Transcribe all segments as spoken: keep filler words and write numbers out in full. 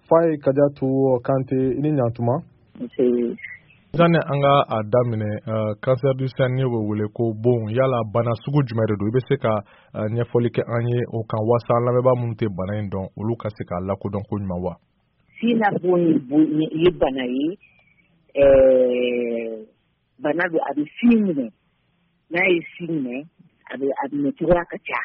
Faye Kadiatou Kante ini ɲantuma. Zane an ka a daminɛ cancer du sein ni bɛ wele ko bon yala bana sugu jumɛn de don i bɛ se ka ɲɛfɔli kɛ an ye o kan wasa an lamɛnbaa minnu tɛ bana in dɔn olu ka se k'a lakodɔn ko ɲuman wa. Sina bon ye bana ye bana don a bɛ sin minɛ n'a ye sin minɛ a bɛ a bɛ minɛ cogoya ka ca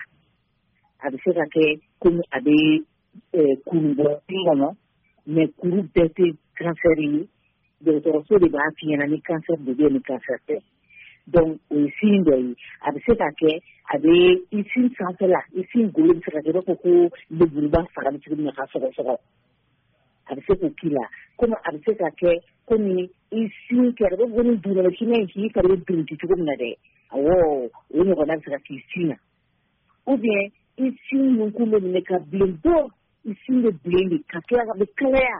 a bɛ se ka kɛ komi a bɛ kuru bɔ sin kɔnɔ mais kuru bɛɛ tɛ cancer ye. Dɔgɔtɔrɔso de b'a fi ɲɛna ni cancer de bɛ ni cancer tɛ donc o ye sin dɔ ye a bɛ se ka kɛ a bɛ i sin sanfɛla i sin golo bɛ se ka kɛ i b'a fɔ ko leburuba fara bɛ cogo min na ka sɔgɔsɔgɔ a bɛ se k'o k'i la komi a bɛ se ka kɛ komi i sin kɛra i b'a fɔ ko ni dunabɛsinɛ in k'i fari bɛ birinti cogo min na dɛ awɔ o ɲɔgɔnna bɛ se ka k'i sin na ou bien i sin nunkun bɛ minɛ ka bilen bɔ i sin bɛ bilen de ka kila ka bɛ kalaya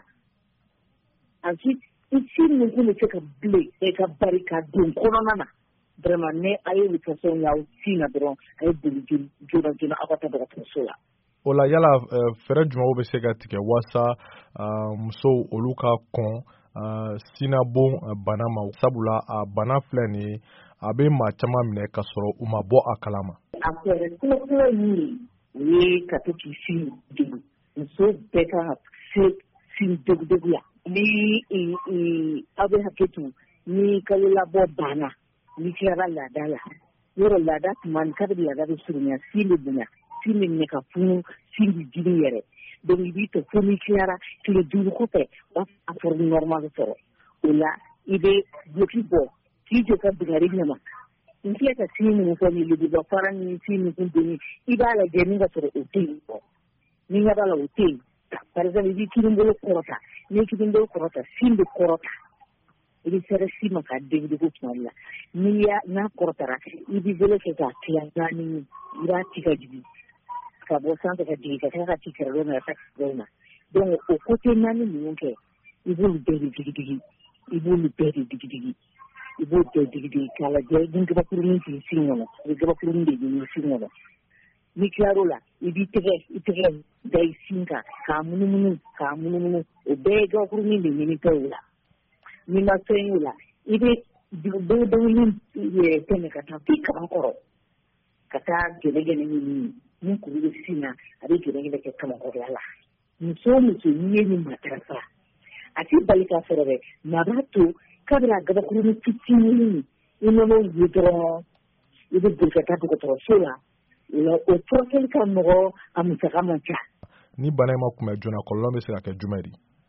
ensuite ici nous ne fait que blé et que barika don kɔnɔna vraiment ne aye le façon ya aussi na dɔrɔn aye boli jona jona a ka taa dɔgɔtɔrɔso la. O la yala fɛɛrɛ jumɛnw bɛ se ka tigɛ wasa musow olu ka kɔn sinabon bana ma sabula a bana filɛ nin ye a bɛ maa caman minɛ ka sɔrɔ u ma bɔ a kalama. A fɛɛrɛ fɔlɔfɔlɔ ye o ye ka to k'i sin dogo muso bɛɛ kan ka se sin dogodogo la. Ni aw bɛ hakɛ to ni kalo labɔ banna ni tilara laada la yɔrɔ laada tuma k'a bɛ laada bɛ surunya sin bɛ bonya sin bɛ minɛ ka funu sin bɛ jiri yɛrɛ donc i b'i to fo ni tilara tile duuru kɔfɛ o a fɔra normal sɔrɔ o la i bɛ bloki bɔ k'i jɔ ka bigari ɲama n filɛ ka sin minnu fɔ ni lebuba fara ni sin minnu doni i b'a lajɛ min ka sɔrɔ o tɛ yen bɔ ni ɲɛ b'a la o tɛ yen par exemple i b'i kininbolo kɔrɔta ni kininbolo kɔrɔta sin bɛ kɔrɔta i bɛ sɛrɛ si ma k'a degudegun tuma la n'i y'a n'a kɔrɔtara i b'i bolo kɛ k'a tila naani i b'a ci ka jigin ka bɔ sanfɛ ka jigin ka kila ka ci kɛrɛfɛ na ka taa kɛrɛfɛ na donc o côté naani ninnu kɛ i b'olu bɛɛ de digidigi i b'olu bɛɛ de digidigi i b'o bɛɛ digidigi k'a lajɛ ni gabakurunin t'i sin kɔnɔ i bɛ gabakurunin de ɲini sin kɔnɔ ni tilar'o la i b'i tɛgɛ i tɛgɛ da i sin kan k'a munumunu k'a munumunu o bɛɛ ye gabakurunin de ɲini tɛ o la n'i ma fɛn y'o la i bɛ dawudawunin tɛmɛ ka taa f'i kaba kɔrɔ ka taa gɛlɛgɛlɛ ɲini ni kuru bɛ sin na a bɛ gɛlɛgɛlɛ kɛ kamakɔrɔla la muso o muso n'i ye nin matarafa a t'i bali k'a sɔrɔ dɛ maa b'a to kabini a gabakurunin fitinin i nɔnɔ ye dɔrɔn i bɛ boli ka taa dɔgɔtɔrɔso la o furakɛli ka nɔgɔ a musaka man ca. Ni bana in ma kunbɛn joona kɔlɔlɔ bɛ se ka kɛ jumɛn de?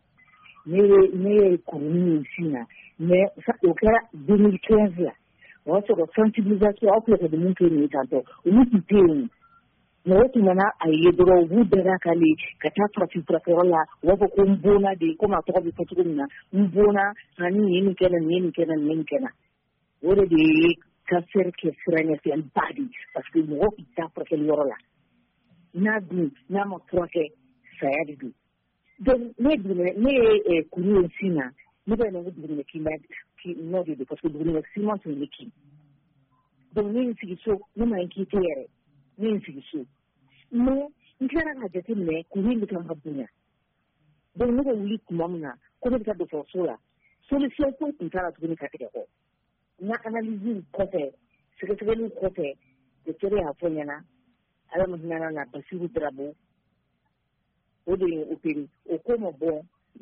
Ne ye ne ye kurunin min sin na mais o kɛra deux mille quinze la o y'a sɔrɔ sensibilisation aw filɛ ka dumuni kɛ nin ye tantɔ olu tun tɛ yen mɔgɔ tun mana a ye dɔrɔn u b'u bɛɛ lakale ka taa farafin furakɛyɔrɔ la u b'a fɔ ko n bonna de komi a tɔgɔ bɛ fɔ cogo min na n bonna nka ni nin ye nin kɛ na nin ye nin kɛ na nin ye nin kɛ na o de ye cancer kɛ siranyɛfɛnba de parce que mɔgɔ tun t'a furakɛli yɔrɔ la n'a dun n'a ma furakɛ saya de don donc ne dugumɛnɛ ne ye kuru ye sin na ne bɛ na ko dugumɛnɛ kinba nɔ de don parce que dugumɛnɛ siman tun ye kin donc ne ye n sigi so ne ma n k'i tɛ yɛrɛ ne ye n sigi so mais n tilara k'a jateminɛ kuru in bɛ ka n ka bonya donc ne bɛ wuli tuma min na ko ne bɛ taa dɔgɔtɔrɔso la solution foyi tun t'a la tuguni ka tigɛ kɔ n ka analyse kɔfɛ sɛgɛsɛgɛliw kɔfɛ docteur y'a fɔ ɲɛna ala ma hinɛ na Basiru Darabo o de ye opéré o ko ma bɔ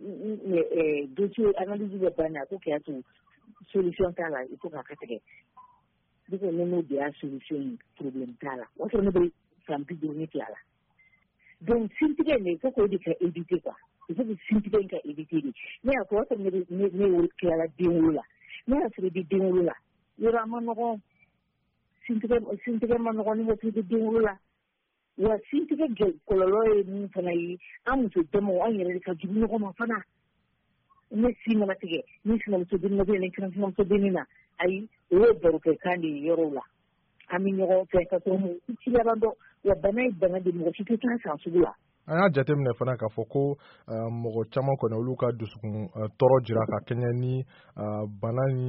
dossier analyse bɛ ban na ko k'a to solution t'a la il faut k'a ka tigɛ ne ko ne n'o de y'a solution ye problème t'a la o sɔrɔ ne bɛ san bi duuru ni fila la donc sintigɛ in il faut k'o de ka éviter quoi il faut que sintigɛ in ka éviter de ne y'a fɔ o sɔrɔ ne bɛ ne ne tilala den wolo la ne y'a sɔrɔ i bɛ den wolo la yɔrɔ a ma nɔgɔn sintigɛ sintigɛ ma nɔgɔn ni waati i bɛ den wolo la wa sintigɛ kɔlɔlɔ ye min fana ye an muso damaw an yɛrɛ de ka jugu ɲɔgɔn ma fana ne si mana tigɛ ni sinamuso denni na ni sinamuso denni na ayi o ye barokɛ kan de ye yɔrɔw la an bɛ ɲɔgɔn fɛ ka sɔrɔ ci laban dɔn wa bana ye bana de mɔgɔ si tɛ taa san sugu la. An y'a jateminɛ fana k'a fɔ ko mɔgɔ caman kɔni olu ka dusukun tɔɔrɔ jira ka kɛɲɛ ni bana ni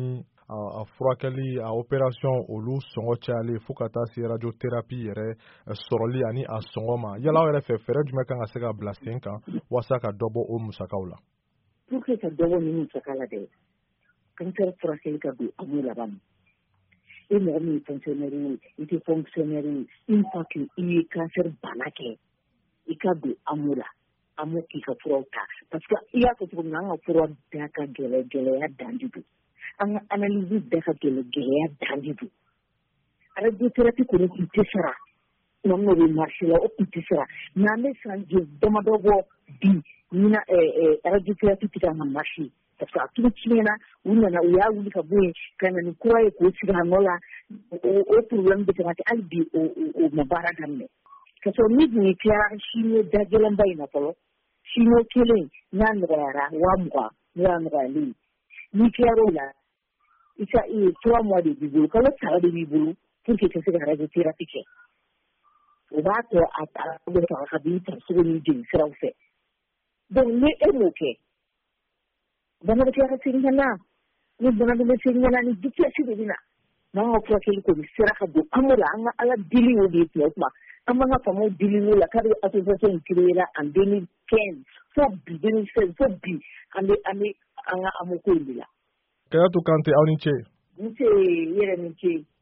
a furakɛli a opération olu sɔngɔ cayalen fo ka taa se radiothérapie yɛrɛ sɔrɔli ani a sɔngɔ ma yala aw yɛrɛ fɛ fɛɛrɛ jumɛn kan ka se ka bila sen kan walasa ka dɔ bɔ o musakaw la. pour que ka dɔ bɔ ni musaka la dɛ cancer furakɛli ka don amu laban e mɔgɔ min ye fonctionnaire ye i tɛ fonctionnaire ye une fois que i ye cancer bana kɛ i ka don amu la amu k'i ka furaw ta parce que i y'a fɔ cogo min na an ka fura bɛɛ ka gɛlɛ gɛlɛya dan de don an ka analyse bɛɛ ka gɛlɛ gɛlɛya dan de don radiothérapie kɔni tun tɛ sara n'o bɛ marché la o tun tɛ sara mais an bɛ san joli damadɔ bɔ bi ɲina radiothérapie tɛ ka na marché parce que a tun tiɲɛna u nana u y'a wuli ka bɔ yen ka na ni kura ye k'o sigi a nɔ la o problème bɛ ka kɛ hali bi o ma baara daminɛ ka sɔrɔ ni tun ye tilara chimio dagɛlɛnba in na fɔlɔ chimio kelen n'a nɔgɔyara waa mugan n'o y'a nɔgɔyalen ye n'i tilar'o la i ka trois mois de b'i bolo kalo saba de b'i bolo pour que ka se ka radiothérapie kɛ o b'a to a ta bɛ faga ka b'i farisogo ni jeli siraw fɛ donc ni e m'o kɛ bana bɛ tila ka segin ka na ni bana bɛ segin ka na ni vitesse de bɛ na n'an ka furakɛli kɔni sera ka don an la an ka ala dili o de ye tuma o tuma an b'an ka faamaw dili o la k'a bɛ association in créé la en deux mille quinze fo bi deux mille seize fo bi an bɛ an bɛ an ka amu ko in de la. Kayatu Kante aw ni ce. N ce yɛrɛ ni ce.